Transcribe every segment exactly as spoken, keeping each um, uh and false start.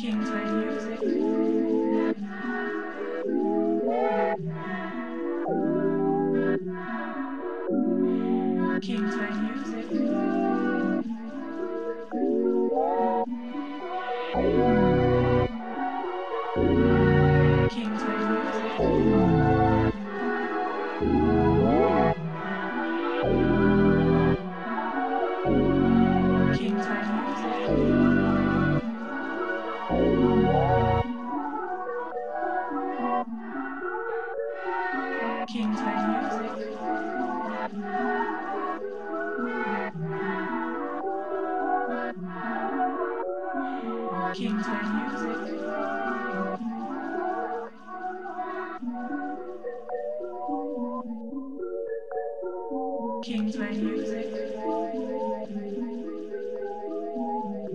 Kingsway Music. Kingsway Music. Kingsway Music. Kingsway Music. Kingsway Music. Kingsway Music. Kingsway Music.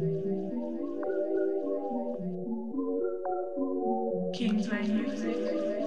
Kingsway Music.